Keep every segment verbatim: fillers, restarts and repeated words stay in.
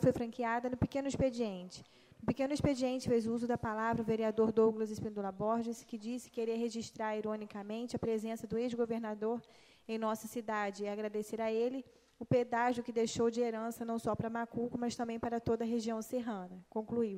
foi franqueada no pequeno expediente. No pequeno expediente fez uso da palavra o vereador Douglas Espíndola Borges, que disse querer registrar ironicamente a presença do ex-governador em nossa cidade e agradecer a ele o pedágio que deixou de herança não só para Macuco, mas também para toda a região serrana. Concluiu.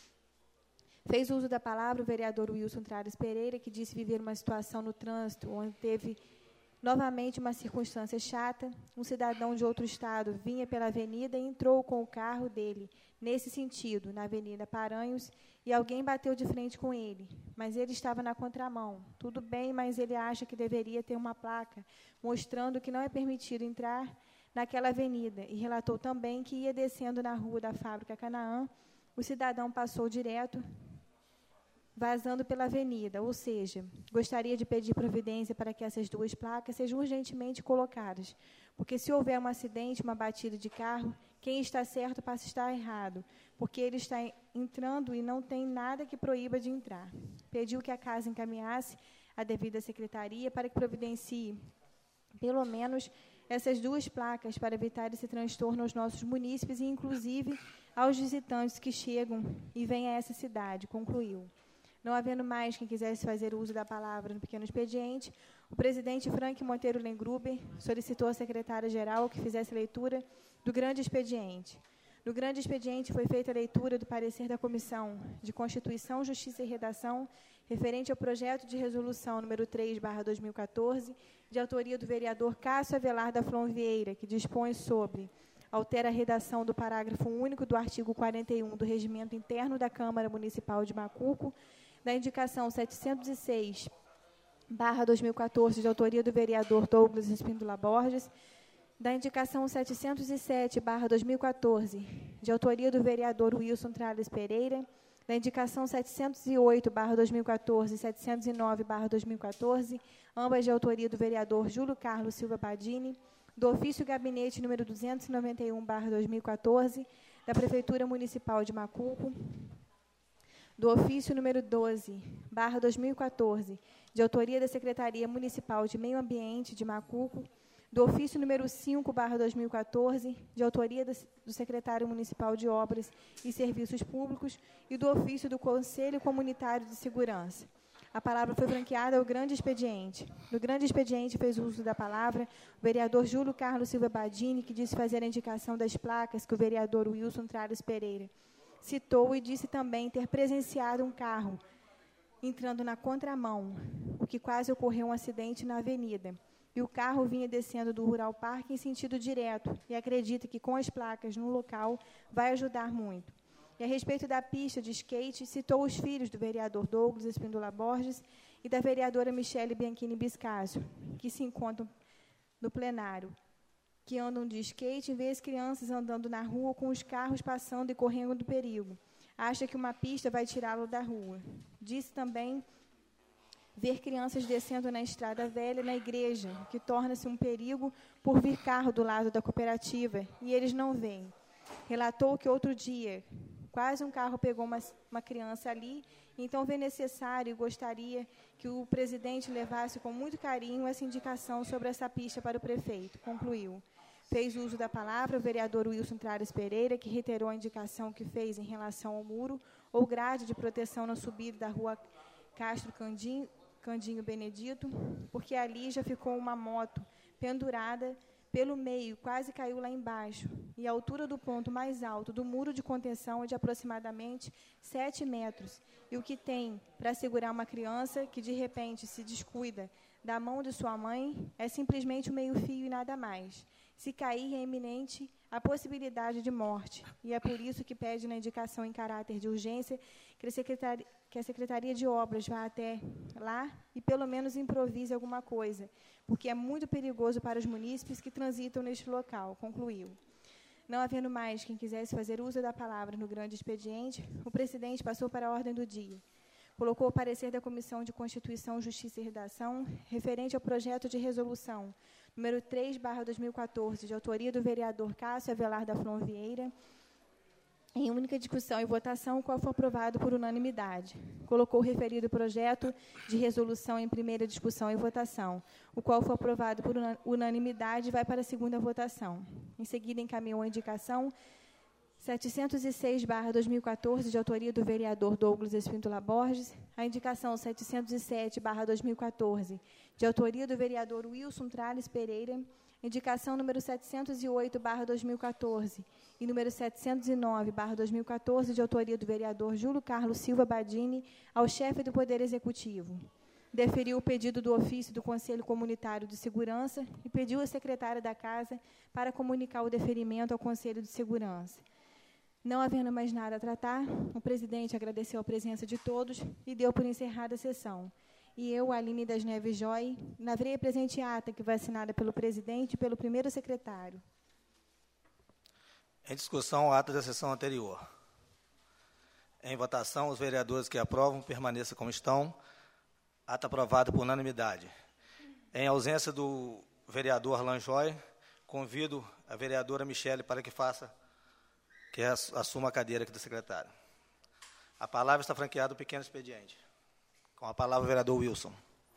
Fez uso da palavra o vereador Wilson Trares Pereira, que disse viver uma situação no trânsito onde teve novamente uma circunstância chata. Um cidadão de outro estado vinha pela avenida e entrou com o carro dele, nesse sentido, na Avenida Paranhos, e alguém bateu de frente com ele, mas ele estava na contramão. Tudo bem, mas ele acha que deveria ter uma placa mostrando que não é permitido entrar naquela avenida, e relatou também que ia descendo na rua da Fábrica Canaã, o cidadão passou direto, vazando pela avenida, ou seja, gostaria de pedir providência para que essas duas placas sejam urgentemente colocadas, porque se houver um acidente, uma batida de carro, quem está certo passa a estar errado, porque ele está entrando e não tem nada que proíba de entrar. Pediu que a casa encaminhasse a devida secretaria para que providencie, pelo menos, essas duas placas para evitar esse transtorno aos nossos munícipes e, inclusive, aos visitantes que chegam e vêm a essa cidade, concluiu. Não havendo mais quem quisesse fazer uso da palavra no pequeno expediente, o presidente Frank Monteiro Lengruber solicitou à secretária-geral que fizesse leitura do grande expediente. No grande expediente foi feita a leitura do parecer da Comissão de Constituição, Justiça e Redação, referente ao projeto de resolução número três barra dois mil e quatorze, de autoria do vereador Cássio Avelar da Flon Vieira, que dispõe sobre altera a redação do parágrafo único do artigo quarenta e um do Regimento Interno da Câmara Municipal de Macuco, da indicação setecentos e seis barra dois mil e quatorze, de autoria do vereador Douglas Espíndola Borges, da indicação setecentos e sete barra dois mil e quatorze, de autoria do vereador Wilson Trares Pereira, da indicação setecentos e oito barra dois mil e quatorze e setecentos e nove barra dois mil e quatorze, ambas de autoria do vereador Júlio Carlos Silva Padini, do ofício gabinete número duzentos e noventa e um barra dois mil e quatorze, da Prefeitura Municipal de Macuco, do ofício número doze barra dois mil e quatorze, de autoria da Secretaria Municipal de Meio Ambiente de Macuco, do ofício número cinco barra dois mil e quatorze, de autoria do Secretário Municipal de Obras e Serviços Públicos, e do ofício do Conselho Comunitário de Segurança. A palavra foi franqueada ao grande expediente. No grande expediente fez uso da palavra o vereador Júlio Carlos Silva Badini, que disse fazer a indicação das placas que o vereador Wilson Trares Pereira citou, e disse também ter presenciado um carro entrando na contramão, o que quase ocorreu um acidente na avenida. E o carro vinha descendo do Rural Park em sentido direto, e acredita que com as placas no local vai ajudar muito. E a respeito da pista de skate, citou os filhos do vereador Douglas Espíndola Borges e da vereadora Michele Bianchini Biscásio, que se encontram no plenário, que andam de skate e vê as crianças andando na rua com os carros passando e correndo do perigo. Acha que uma pista vai tirá-lo da rua. Disse também ver crianças descendo na estrada velha na igreja, que torna-se um perigo por vir carro do lado da cooperativa, e eles não veem. Relatou que outro dia, quase um carro pegou uma, uma criança ali, então vê necessário e gostaria que o presidente levasse com muito carinho essa indicação sobre essa pista para o prefeito. Concluiu. Fez uso da palavra o vereador Wilson Trares Pereira, que reiterou a indicação que fez em relação ao muro ou grade de proteção na subida da rua Castro Candinho, Candinho Benedito, porque ali já ficou uma moto pendurada pelo meio, quase caiu lá embaixo, e a altura do ponto mais alto do muro de contenção é de aproximadamente sete metros, e o que tem para segurar uma criança que, de repente, se descuida da mão de sua mãe é simplesmente o meio-fio e nada mais. Se cair, é iminente a possibilidade de morte, e é por isso que pede na indicação em caráter de urgência que a Secretaria, que a Secretaria de Obras vá até lá e, pelo menos, improvise alguma coisa, porque é muito perigoso para os munícipes que transitam neste local, concluiu. Não havendo mais quem quisesse fazer uso da palavra no grande expediente, o presidente passou para a ordem do dia. Colocou o parecer da Comissão de Constituição, Justiça e Redação, referente ao projeto de resolução número três barra dois mil e quatorze, de autoria do vereador Cássio Avelar da Flon Vieira, em única discussão e votação, o qual foi aprovado por unanimidade. Colocou o referido projeto de resolução em primeira discussão e votação, o qual foi aprovado por unanimidade e vai para a segunda votação. Em seguida, encaminhou a indicação setecentos e seis barra dois mil e quatorze, de autoria do vereador Douglas Espíndola Borges. A indicação setecentos e sete barra dois mil e quatorze, de autoria do vereador Wilson Trales Pereira. Indicação número setecentos e oito barra dois mil e quatorze e número setecentos e nove barra dois mil e quatorze, de autoria do vereador Júlio Carlos Silva Badini, ao chefe do Poder Executivo. Deferiu o pedido do ofício do Conselho Comunitário de Segurança e pediu à secretária da Casa para comunicar o deferimento ao Conselho de Segurança. Não havendo mais nada a tratar, o presidente agradeceu a presença de todos e deu por encerrada a sessão. E eu, Aline das Neves Joy, lavrei a presente ata, que vai assinada pelo presidente e pelo primeiro secretário. Em discussão, o ato da sessão anterior. Em votação, os vereadores que aprovam permaneçam como estão. Ato aprovado por unanimidade. Em ausência do vereador Lanjoy, convido a vereadora Michele para que faça, que assuma a cadeira aqui do secretário. A palavra está franqueada ao pequeno expediente. Com a palavra, o vereador Wilson.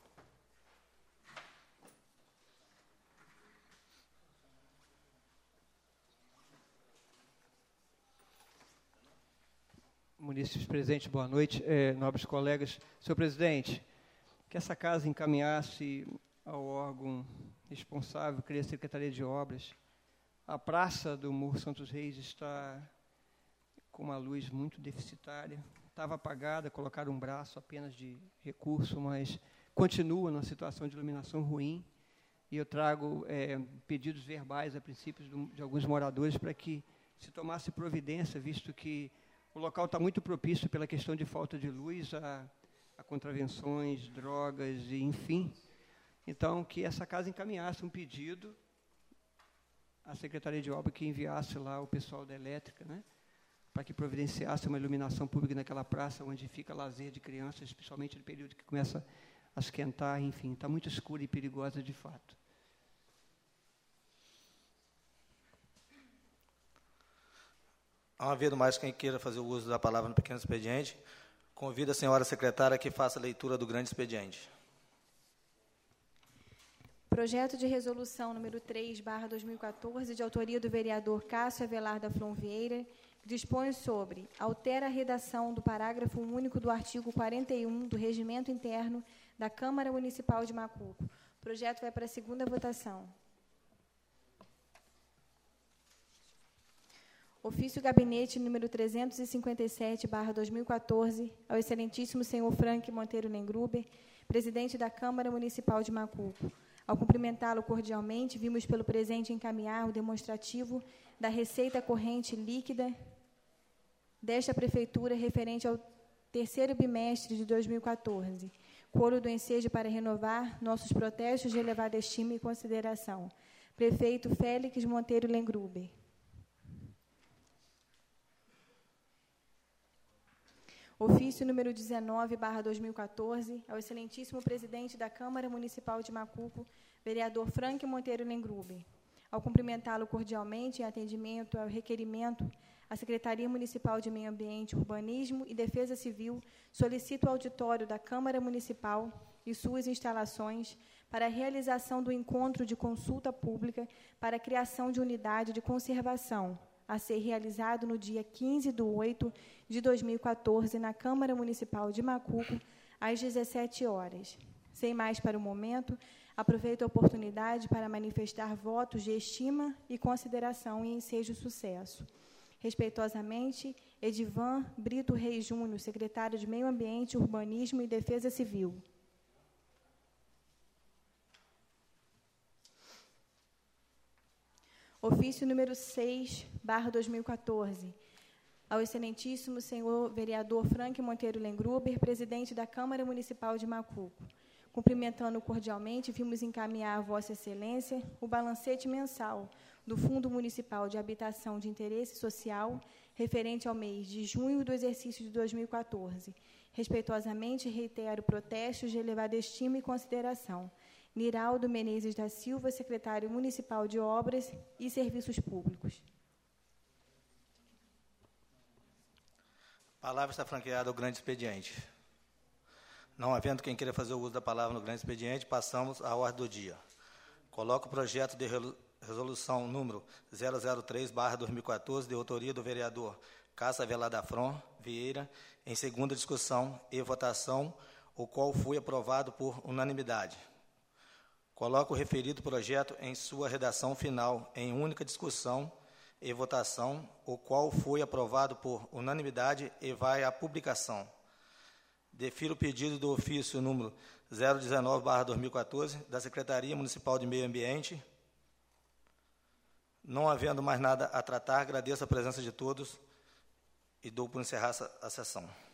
Munícipes presentes, boa noite. É, nobres colegas. Senhor presidente, que essa casa encaminhasse ao órgão responsável, que é a Secretaria de Obras. A praça do Morro Santos Reis está com uma luz muito deficitária. Estava apagada, colocaram um braço apenas de recurso, mas continua numa situação de iluminação ruim. E eu trago é, pedidos verbais, a princípio, de alguns moradores, para que se tomasse providência, visto que o local está muito propício pela questão de falta de luz, a, a contravenções, drogas, e enfim. Então, que essa casa encaminhasse um pedido à Secretaria de Obras, que enviasse lá o pessoal da elétrica, né, para que providenciasse uma iluminação pública naquela praça, onde fica lazer de crianças, especialmente no período que começa a esquentar, enfim, está muito escura e perigosa de fato. Não havendo mais quem queira fazer o uso da palavra no pequeno expediente, convido a senhora secretária que faça a leitura do grande expediente. Projeto de resolução número três barra dois mil e quatorze, de autoria do vereador Cássio Avelar da Flon Vieira, que dispõe sobre: altera a redação do parágrafo único do artigo quarenta e um do Regimento Interno da Câmara Municipal de Macuco. O projeto vai para a segunda votação. Ofício Gabinete número trezentos e cinquenta e sete barra dois mil e quatorze, ao excelentíssimo senhor Frank Monteiro Lengruber, presidente da Câmara Municipal de Macuco. Ao cumprimentá-lo cordialmente, vimos pelo presente encaminhar o demonstrativo da receita corrente líquida desta Prefeitura referente ao terceiro bimestre de dois mil e quatorze. Coro do ensejo para renovar nossos protestos de elevada estima e consideração. Prefeito Félix Monteiro Lengruber. Ofício número dezenove barra dois mil e quatorze, ao excelentíssimo presidente da Câmara Municipal de Macuco, vereador Frank Monteiro Lengruber. Ao cumprimentá-lo cordialmente, em atendimento ao requerimento, a Secretaria Municipal de Meio Ambiente, Urbanismo e Defesa Civil solicita o auditório da Câmara Municipal e suas instalações para a realização do encontro de consulta pública para a criação de unidade de conservação, a ser realizado no dia quinze de oito de dois mil e quatorze, na Câmara Municipal de Macuco, às dezessete horas. Sem mais para o momento, aproveito a oportunidade para manifestar votos de estima e consideração e ensejo sucesso. Respeitosamente, Edivan Brito Reis Júnior, secretário de Meio Ambiente, Urbanismo e Defesa Civil. Ofício número seis barra dois mil e quatorze, ao excelentíssimo senhor vereador Frank Monteiro Lengruber, presidente da Câmara Municipal de Macuco. Cumprimentando cordialmente, vimos encaminhar a Vossa Excelência o balancete mensal do Fundo Municipal de Habitação de Interesse Social, referente ao mês de junho do exercício de dois mil e quatorze. Respeitosamente, reitero protestos de elevada estima e consideração. Niraldo Menezes da Silva, secretário municipal de Obras e Serviços Públicos. A palavra está franqueada ao grande expediente. Não havendo quem queira fazer o uso da palavra no grande expediente, passamos à ordem do dia. Coloco o projeto de resolução número zero zero três barra dois mil e quatorze, de autoria do vereador Cássio Avelar da Fron Vieira, em segunda discussão e votação, o qual foi aprovado por unanimidade. Coloco o referido projeto em sua redação final, em única discussão e votação, o qual foi aprovado por unanimidade e vai à publicação. Defiro o pedido do ofício número zero dezenove barra dois mil e quatorze, da Secretaria Municipal de Meio Ambiente. Não havendo mais nada a tratar, agradeço a presença de todos e dou por encerrar a sessão.